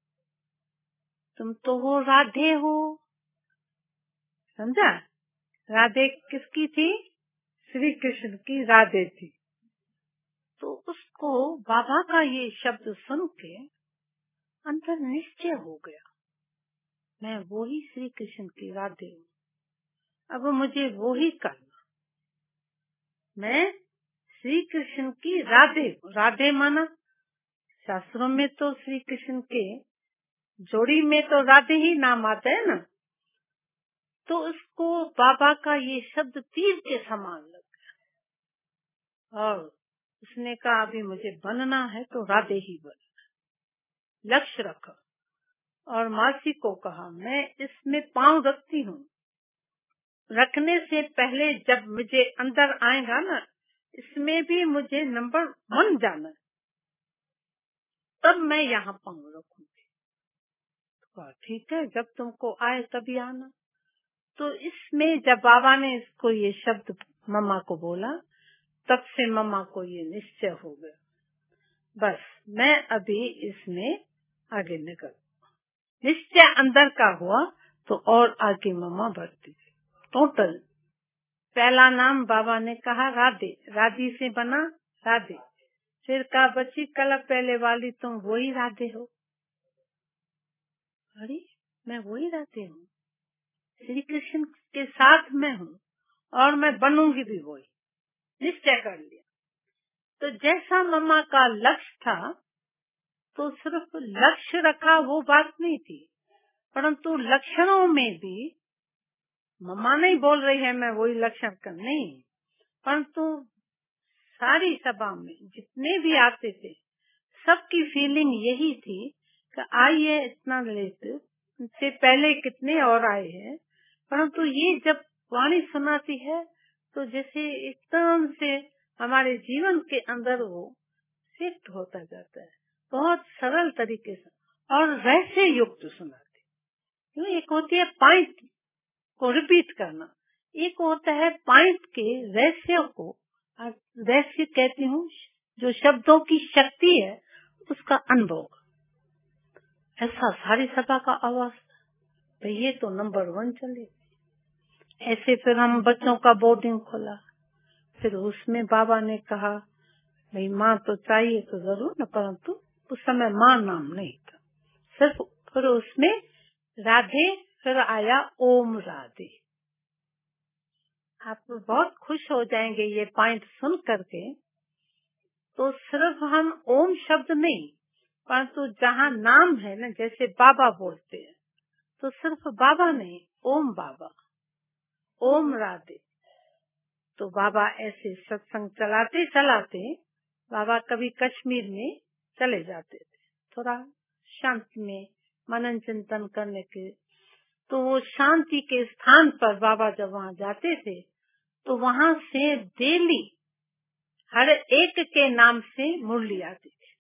S2: तुम तो हो राधे हो। समझा? राधे किसकी थी? श्री कृष्ण की राधे थी। तो उसको बाबा का ये शब्द सुन के अंदर निश्चय हो गया, मैं वो ही श्री कृष्ण की राधे हूँ, अब मुझे वो ही करना। मैं श्री कृष्ण की राधे, राधे माना शास्त्रों में तो श्री कृष्ण के जोड़ी में तो राधे ही नाम आता है ना। तो उसको बाबा का ये शब्द तीर के समान लग गया, और उसने कहा अभी मुझे बनना है तो राधे ही बनना, लक्ष्य रखा। और मासी को कहा, मैं इसमें पांव रखती हूँ, रखने से पहले जब मुझे अंदर आएगा ना, इसमें भी मुझे नंबर वन जाना है, तब मैं यहाँ पांव रखूंगी। तो ठीक है, जब तुमको आए तभी आना। तो इसमें जब बाबा ने इसको ये शब्द मम्मा को बोला, तब से मम्मा को ये निश्चय हो गया, बस मैं अभी इसमें आगे निकल। निश्चय अंदर का हुआ तो और आगे मम्मा बढ़ती थी। टोटल पहला नाम बाबा ने कहा राधे, राधी से बना राधे। फिर कहा, बच्ची कल पहले वाली तुम वही राधे हो। अरे मैं वही राधे हूँ, श्री कृष्ण के साथ मैं हूँ, और मैं बनूंगी भी वही, निश्चय कर लिया। तो जैसा मम्मा का लक्ष्य था, तो सिर्फ लक्ष्य रखा वो बात नहीं थी, परंतु लक्षणों में भी मम्मा नहीं बोल रही है मैं वही लक्षण कर, नहीं, परंतु सारी सभा में जितने भी आते थे सबकी फीलिंग यही थी कि आइए इतना लेट, इससे पहले कितने और आए हैं, परंतु ये जब वाणी सुनाती है तो जैसे एकदम से हमारे जीवन के अंदर वो शिफ्ट होता जाता है, बहुत सरल तरीके से और रहस्य युक्त सुनाती। क्यों? एक होती है पॉइंट को रिपीट करना, एक होता है पॉइंट के रहस्य को, रहस्य कहती हूँ जो शब्दों की शक्ति है उसका अनुभव। ऐसा सारी सभा का आवाज, तो ये तो नंबर वन चले। ऐसे फिर हम बच्चों का बोर्डिंग खोला, फिर उसमें बाबा ने कहा भाई माँ तो चाहिए तो जरूर न, परंतु उस समय माँ नाम नहीं था, सिर्फ फिर उसमें राधे, फिर आया ओम राधे। आप बहुत खुश हो जाएंगे ये पॉइंट सुन करके। तो सिर्फ हम ओम शब्द नहीं, परंतु जहाँ नाम है ना, जैसे बाबा बोलते हैं तो सिर्फ बाबा नहीं, ओम बाबा, ओम राधे। तो बाबा ऐसे सत्संग चलाते चलाते बाबा कभी कश्मीर में चले जाते थे, थोड़ा शांति में मनन चिंतन करने के। तो वो शांति के स्थान पर बाबा जब वहाँ जाते थे तो वहाँ से डेली हर एक के नाम से मुरली आती थी,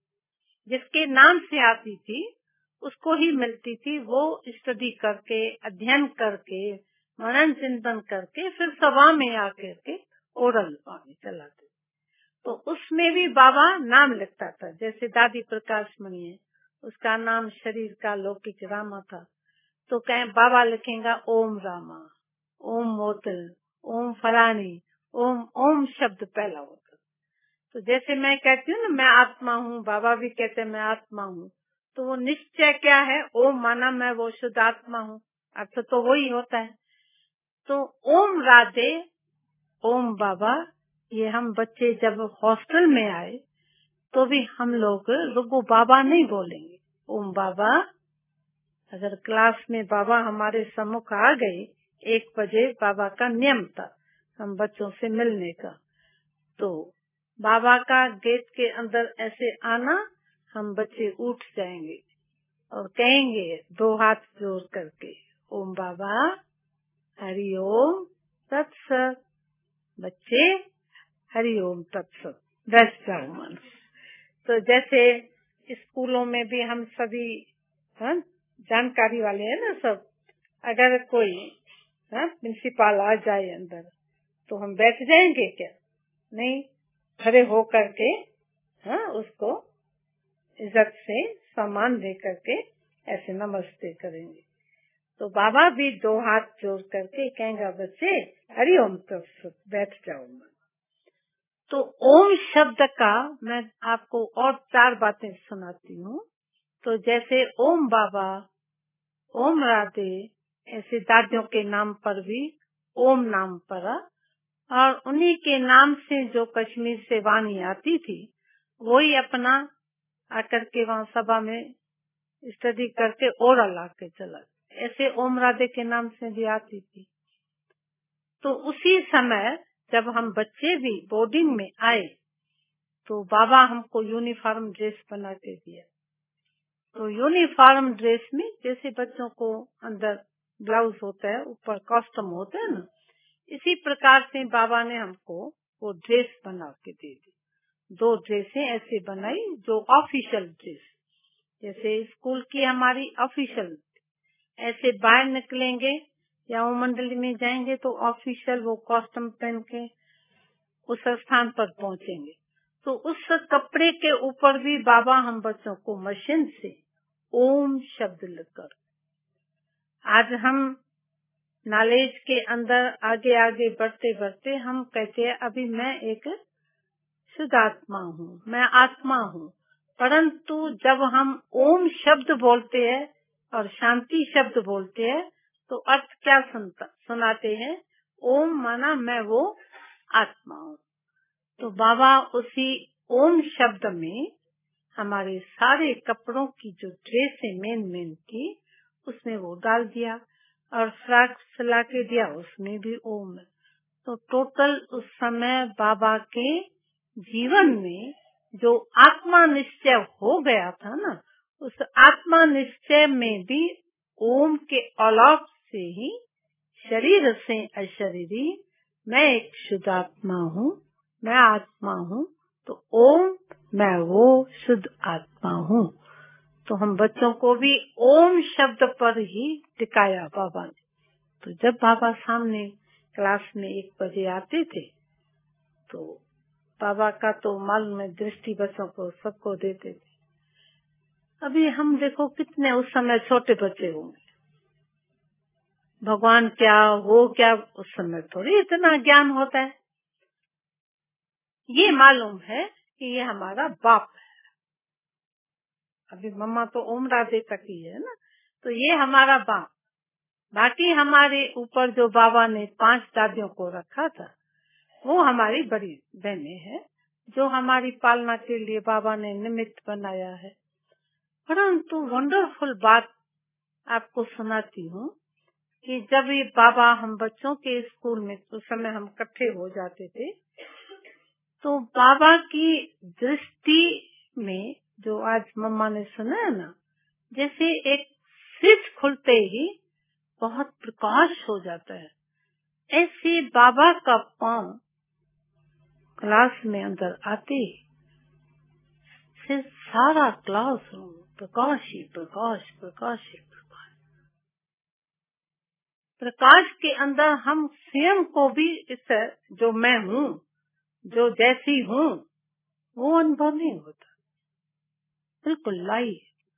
S2: जिसके नाम से आती थी उसको ही मिलती थी। वो स्टडी करके, अध्ययन करके, मनन चिंतन करके फिर सभा में आकर के ओरल वाणी चलाते। तो उसमें भी बाबा नाम लिखता था, जैसे दादी प्रकाश मणि है, उसका नाम शरीर का लौकिक रामा था, तो कहें बाबा लिखेगा ओम रामा, ओम मोतिल, ओम फलानी, ओम ओम शब्द पहला होता। तो जैसे मैं कहती हूँ ना मैं आत्मा हूँ, बाबा भी कहते हैं मैं आत्मा हूँ, तो वो निश्चय क्या है, ओम माना मैं वो शुद्ध आत्मा हूँ, अर्थ तो वही होता है। तो ओम राधे, ओम बाबा, ये हम बच्चे जब हॉस्टल में आए तो भी हम लोग रुको बाबा नहीं बोलेंगे, ओम बाबा। अगर क्लास में बाबा हमारे सम्मुख आ गए, एक बजे बाबा का नियम था हम बच्चों से मिलने का, तो बाबा का गेट के अंदर ऐसे आना, हम बच्चे उठ जाएंगे और कहेंगे दो हाथ जोड़ करके, ओम बाबा, हरि ओम तत्सत। बच्चे हरि ओम तत्सत, बैठ जाओ मन। तो जैसे स्कूलों में भी हम सभी हाँ, जानकारी वाले हैं ना सब, अगर कोई हाँ, प्रिंसिपल आ जाए अंदर तो हम बैठ जाएंगे क्या? नहीं, खड़े हो करके हाँ, उसको इज्जत से सम्मान दे करके ऐसे नमस्ते करेंगे। तो बाबा भी दो हाथ जोड़ करके कहेंगे बच्चे हरि ओम तत्सत, बैठ जाओ। तो ओम शब्द का मैं आपको और चार बातें सुनाती हूँ। तो जैसे ओम बाबा, ओम राधे, ऐसे दादियों के नाम पर भी ओम नाम पड़ा, और उन्हीं के नाम से जो कश्मीर से वाणी आती थी वही अपना आकर के वहाँ सभा में स्टडी करके ओरल आके चला। ऐसे ओम राधे के नाम से भी आती थी। तो उसी समय जब हम बच्चे भी बोर्डिंग में आए तो बाबा हमको यूनिफॉर्म ड्रेस बना के दिया। तो यूनिफॉर्म ड्रेस में जैसे बच्चों को अंदर ब्लाउज होता है, ऊपर कॉस्ट्यूम होता है ना, इसी प्रकार से बाबा ने हमको वो ड्रेस बना के दे दी। दो ड्रेसें ऐसे बनाई जो ऑफिशियल ड्रेस, जैसे स्कूल की हमारी ऑफिशियल, ऐसे बाहर निकलेंगे या वो मंडली में जाएंगे तो ऑफिशियल वो कॉस्ट्यूम पहन के उस स्थान पर पहुंचेंगे। तो उस कपड़े के ऊपर भी बाबा हम बच्चों को मशीन से ओम शब्द लिखकर, आज हम नॉलेज के अंदर आगे आगे बढ़ते बढ़ते हम कहते हैं अभी मैं एक शुद्ध आत्मा हूँ, मैं आत्मा हूँ, परंतु जब हम ओम शब्द बोलते हैं और शांति शब्द बोलते हैं तो अर्थ क्या सुनता सुनाते हैं, ओम माना मैं वो आत्मा हूँ। तो बाबा उसी ओम शब्द में हमारे सारे कपड़ों की जो ड्रेस है मेन मेन की, उसमें वो डाल दिया, और फ्रॉक सिला के दिया, उसमें भी ओम है। तो टोटल उस समय बाबा के जीवन में जो आत्मा निश्चय हो गया था ना, उस आत्मा निश्चय में भी ओम के अलौक से ही शरीर से अशरीरी मैं एक शुद्ध आत्मा हूँ, मैं आत्मा हूँ, तो ओम मैं वो शुद्ध आत्मा हूँ। तो हम बच्चों को भी ओम शब्द पर ही टिकाया बाबा ने। तो जब बाबा सामने क्लास में एक बजे आते थे तो बाबा का तो मालूम है दृष्टि बच्चों को सबको देते थे। अभी हम देखो कितने उस समय छोटे बच्चे होंगे, भगवान क्या वो क्या, उस समय थोड़ी इतना ज्ञान होता है। ये मालूम है कि ये हमारा बाप है। अभी मम्मा तो ओम राधे तक ही है ना, तो ये हमारा बाप। बाकी हमारे ऊपर जो बाबा ने पांच दादियों को रखा था वो हमारी बड़ी बहनें हैं, जो हमारी पालना के लिए बाबा ने निमित्त बनाया है। परंतु वंडरफुल बात आपको सुनाती हूँ कि जब ये बाबा हम बच्चों के स्कूल में उस समय हम इकट्ठे हो जाते थे, तो बाबा की दृष्टि में जो आज मम्मा ने सुना है ना, जैसे एक स्विच खुलते ही बहुत प्रकाश हो जाता है, ऐसे बाबा का पांव क्लास में अंदर आते ही फिर सारा क्लास प्रकाश ही प्रकाश प्रकाश ही प्रकाश। प्रकाश के अंदर हम स्वयं को भी इस जो मैं हूँ, जो जैसी हूँ, वो अनुभव नहीं होता, बिल्कुल लाई।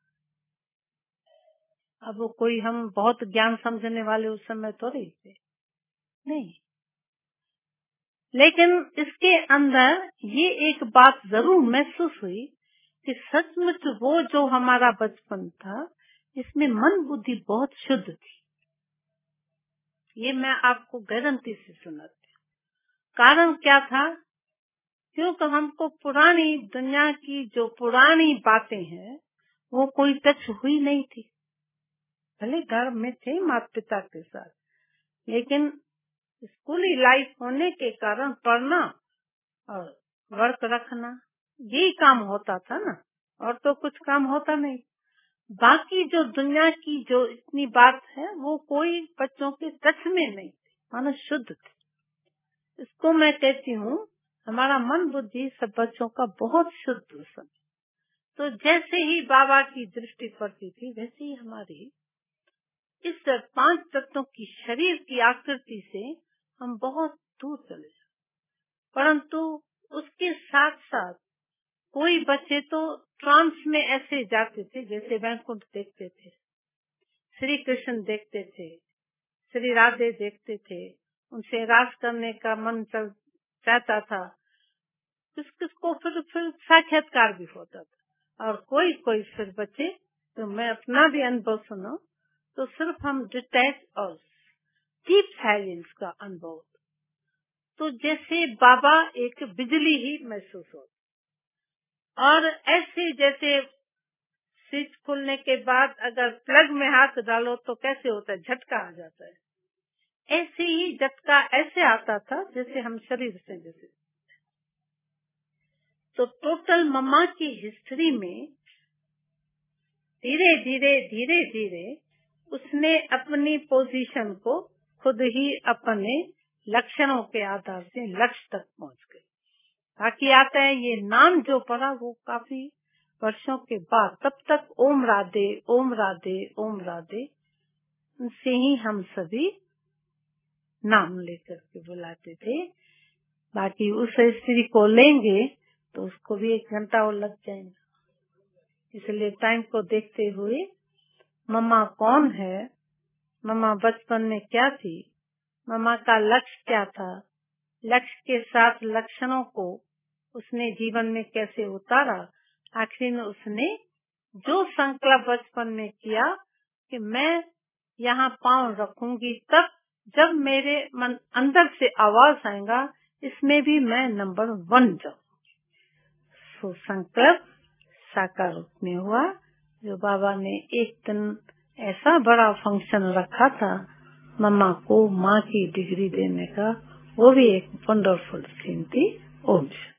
S2: अब वो कोई हम बहुत ज्ञान समझने वाले उस समय तो नहीं थे, नहीं। लेकिन इसके अंदर ये एक बात जरूर महसूस हुई कि सचमुच वो जो हमारा बचपन था, इसमें मन बुद्धि बहुत शुद्ध थी। ये मैं आपको गारंटी से सुनाती हूँ। कारण क्या था? क्योंकि हमको पुरानी दुनिया की जो पुरानी बातें हैं वो कोई टच हुई नहीं थी। भले घर में थे माता पिता के साथ, लेकिन स्कूली लाइफ होने के कारण पढ़ना और वर्क रखना यही काम होता था ना, और तो कुछ काम होता नहीं। बाकी जो दुनिया की जो इतनी बात है वो कोई बच्चों के टच में नहीं थी, मानो शुद्ध थी। इसको मैं कहती हूँ हमारा मन बुद्धि सब बच्चों का बहुत शुद्ध समय। तो जैसे ही बाबा की दृष्टि पड़ती थी वैसे ही हमारी इस पांच तत्वों की शरीर की आकृति से हम बहुत दूर चले जाते। परंतु उसके साथ साथ कोई बच्चे तो ट्रांस में ऐसे जाते थे जैसे वैकुंठ देखते थे, श्री कृष्ण देखते थे, श्री राधे देखते थे, उनसे रास करने का मन चल चाहता था। किस किस को फिर फिर साक्षात्कार भी होता था। और कोई कोई फिर बच्चे, तो मैं अपना भी अनुभव सुनो, तो सिर्फ हम डिटैच और डीप साइलेंस का अनुभव, तो जैसे बाबा एक बिजली ही महसूस हो। और ऐसे जैसे स्विच खुलने के बाद अगर प्लग में हाथ डालो तो कैसे होता है, झटका आ जाता है, ऐसे ही झटका ऐसे आता था जैसे हम शरीर से जैसे। तो टोटल मम्मा की हिस्ट्री में धीरे धीरे धीरे धीरे उसने अपनी पोजीशन को खुद ही अपने लक्षणों के आधार से लक्ष्य तक पहुंच गई। बाकी आता है ये नाम जो पड़ा वो काफी वर्षों के बाद, तब तक ओम राधे ओम राधे ओम राधे से ही हम सभी नाम लेकर के बुलाते थे। बाकी उस स्त्री को लेंगे तो उसको भी एक घंटा और लग जाएगा, इसलिए टाइम को देखते हुए मम्मा कौन है, मम्मा बचपन में क्या थी, मम्मा का लक्ष्य क्या था, लक्ष्य के साथ लक्षणों को उसने जीवन में कैसे उतारा, आखिर में उसने जो संकल्प बचपन में किया कि मैं यहाँ पांव रखूंगी, तब जब मेरे मन अंदर से आवाज आएगा इसमें भी मैं नंबर वन जाऊंगी। सो संकल्प साकार रूप में हुआ। जो बाबा ने एक दिन ऐसा बड़ा फंक्शन रखा था मम्मा को माँ की डिग्री देने का, वो भी एक वंडरफुल सीन थी। ओम।